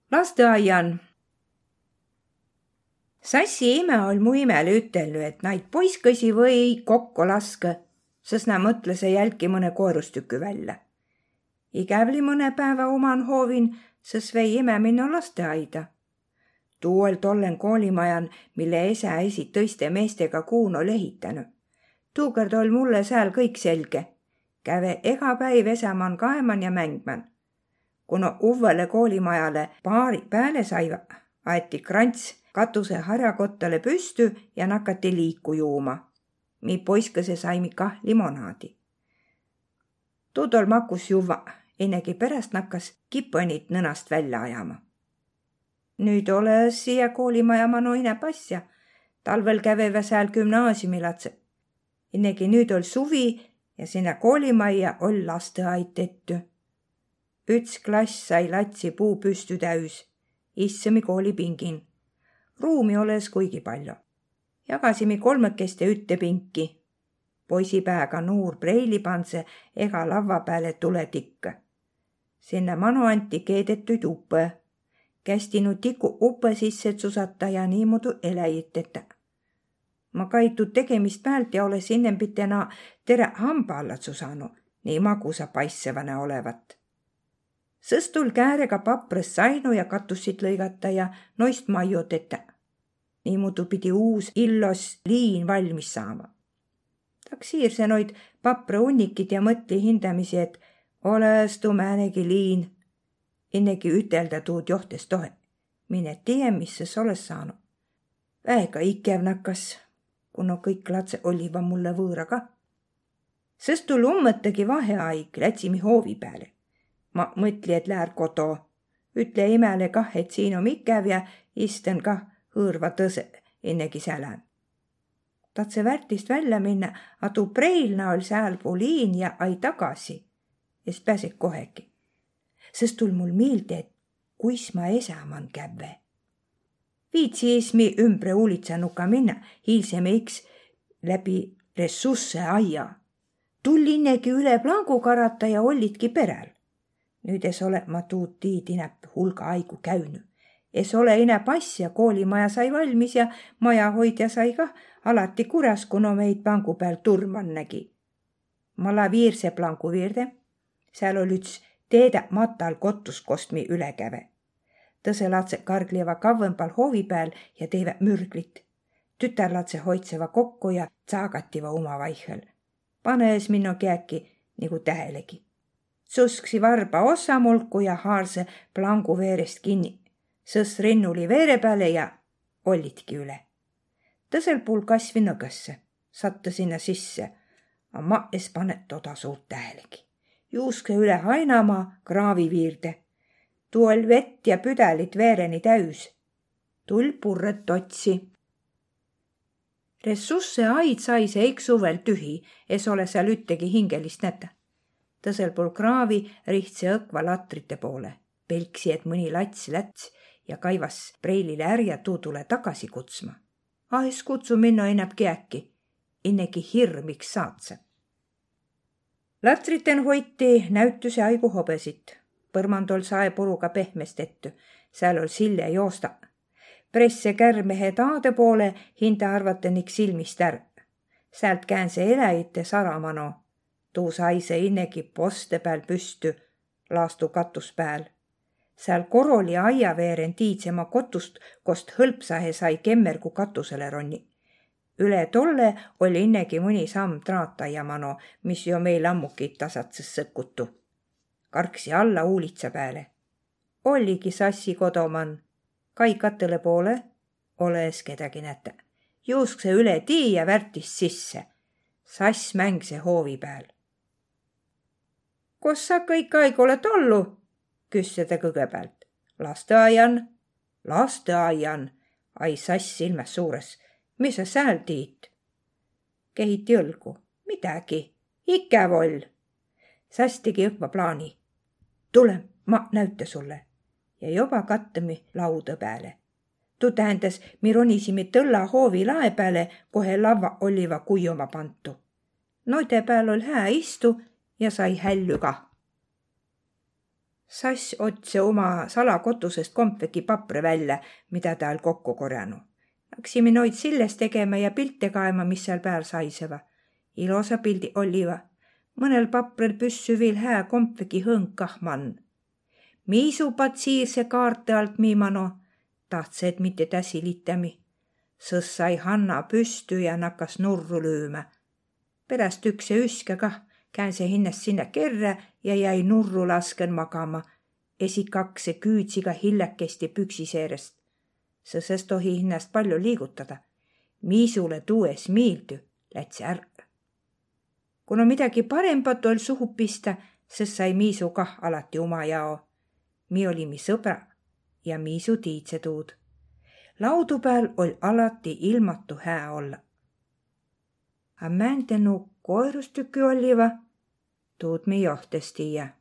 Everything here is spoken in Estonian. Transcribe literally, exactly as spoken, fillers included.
Lasteaian. Sassi ime oli mu imele ütelnyt, et näid poiskasi või kokko laske, sest nää mõtlese jälki mõne koerustükky välja. Ikävli mõne päivä oman hoovin, sest vei ime minna lasteaida. Tuu oli tollen koolimajan, mille esä esi tõiste meestega kuun oli ehitänyt. Tuukord oli mulle sääl kõik selge. Käve ega päiv esäman kaeman ja mängmän. Kuna uvvele koolimajale paari pääle saiva, aeti krants katuse harjakottale püsty ja nakati liiku juuma. Mi poiskase saimi kah limonaadi. Tuudol makus juva, ennegi pärast nakkas kipõnit nõnast välja ajama. Nüüd ole siia koolimaja manu ine pasja. Talvel kävevä sääl gümnaasiumilatse. Ennegi nüüd oli suvi ja sinna koolimaja oli lasteaid tetty. Üts klass sai latsi puu püsty täys. Issemi koolipingin. Ruumi oles kuigi palju. Jagasimi kolmekeste ütte pinki. Poisipääga nuur preilipanse ega lavva pääle tule tikka. Sinna manu anti keedettuid uppe. Kästinu tiku uppe sisse tsusata ja niimodu eläjiteta. Ma kaitu tegemist päält ja ole sinnempitena tere hamba alla tsusanu, nii magusa paissevane olevat. Sõstul käärega papres sainu ja katussit lõigata ja noist majuteta. Niimoodi pidi uus illos liin valmis saama. Taksiirse noid papra unnikid ja mõtli hindamisi, et oles tuu määnegi liin. Ennegi ütelda tuud johtes tohe. Mine tea, mis ses oles saanud. Väega ikev nakkas, kuna kõik latse oliva mulle võõraga. Sõstul ummõttagi vaheaig lätsimi hoovi peale. Ma mõtli, et läär kodo. Ütle imele kah, et siin on ikev ja isten kah hõõrva tõse ennegi sälän. Tatse värtist välja minna, a tuu preilna oli sääl puliin ja ai tagasi. Es pääse kohegi. Sest tul mul miilde, et kuis ma esäman käve. Viitsi ismi ümbre uulitsanuka minna, hiilseme iks läbi ressursse aia. Tulli innegi üle plangu karata ja ollitki perel. Nüüd es ole ma tuud tiid inäp hulga aigu käynyt. Es ole ine pass ja koolimaja sai valmis ja majahoidja sai kah alati kuras, kuna meid plangu peal turman nägi. Ma la viirse plangu viirde. Sääl oli üts teedä matal kottuskostmi ülekäve. Tõselatse karglieva kavvõmpal hoovi peal ja teivä mürglit. Tütarlatse hoitseva kokku ja tsaagattiva uma vaihel. Panes minno kiäki nagu tähelegi. Susksi varba ossa mulku ja haarse plangu veerest kinni. Sõs rinnuli veere peale ja ollitki üle. Tõsel puul kasvi nõgõsse. Satta sinna sisse. A ma es panet toda suurt tähelegi. Juuske üle hainama kraavi viirde. Tuu oli vett ja püdelit veereni täys. Tull purret otsi. Ressusse aid sai see iks suvel tühi, es ole seal üttegi hingelist näta. Tõsel pool kraavi rihtse õkva latrite poole. Pelksi, et mõni lats läts ja kaivas preilile ärja tuu tule tagasi kutsma. Ahis kutsu minno enab kiäki. Innegi hirmiks saatse. Latriten hoiti näytuse aigu hobesit. Põrmandol sae puruga pehmest etty. Sääl ol sille joosta. Presse kärmehe taade poole hinda arvatenik silmist är. Säält käänse eläjite saramano. Tuu sai se innegi poste peal püsty, laastu katus peal. Sääl koroli aia veeren tiidsema kotust, kost hõlpsahe sai kemmergu katusele ronni. Üle tolle oli innegi mõni samm traataiamano, mis jo meil ammukid tasatses sõkutu. Karksi alla uulitsa peale. Olligi Sassi kodoman. Kai katele poole, oles kedagi näta. Juuskse üle tii ja värtis sisse. Sass mängse hoovi peal. Kos sa kõik aig oled ollu? Küsse ta kõgepealt. Lasteaian, lasteaian, ai Sass silmes suures. Mis sa sääl tiid? Kehiti õlgu. Midagi. Ikäv oll. Sass tegi õkva plaani. Tule, ma näüta sulle. Ja joba kattami lauda peale. Tuu tähendas, mi ronisimi tõlla hoovi lae peale, kohe lava oliva kuiuma pantu. Noide peal ol hää istu ja sai hällu kah. Sass otse oma salakotusest kompveki papre välja, mida ta all kokku korjanu. Haksime noid silles tegema ja pilte kaema, mis seal peal saiseva. Ilosa pildi oliva. Mõnel paprel püssüvil hää kompveki hõng kahman. Miisu patsiirse kaarte alt miimano, tahtse, et mitte täsi litami. Sõs sai Hanna püstü ja nakkas nurru lööma. Pärast üks ja üske kah käänse hinnast sinna kerre ja jäi nurru lasken magama. Esikakse küütsiga hillekesti püksiseerest. Sõsest tohi hinnast palju liigutada. Miisule tuues miildy, lätsi ära. Kuna midagi parempat ol suhu pista, sõs sai Miisu kah alati oma jao. Mi oli mi sõbra ja Miisu tiidse tuud. Laudu peal ol alati ilmatu hää olla. A mäände nu koirustükki oliva, tuud mi johtes tiia.